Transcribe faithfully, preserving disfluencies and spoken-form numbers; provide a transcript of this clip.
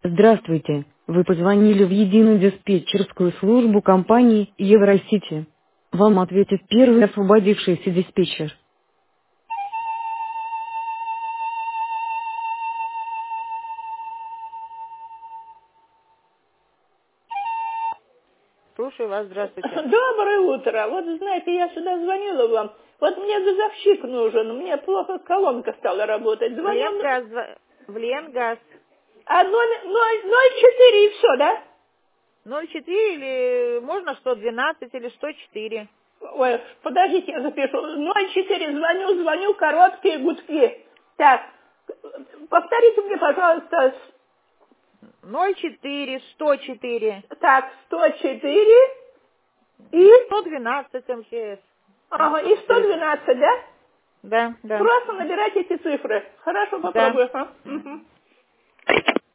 Здравствуйте. Вы позвонили в единую диспетчерскую службу компании Евросити. Вам ответит первый освободившийся диспетчер. Слушаю вас, здравствуйте. Доброе утро. Вот знаете, я сюда звонила вам. Вот мне газовщик нужен. Мне плохо колонка стала работать. В Звоню. Ленгаз, в Ленгаз. А ноль, ноль, ноль четыре и все, да? ноль четыре или можно сто двенадцать или сто четыре. Ой, подождите, я запишу. ноль четыре звоню, звоню, короткие гудки. Так, повторите мне, пожалуйста. ноль четыре, сто четыре. Так, сто четыре и... сто двенадцать МЧС. Ага, и сто двенадцать, да? Да, да. Просто набирайте эти цифры. Хорошо, Да. попробую. Ага. Мгм.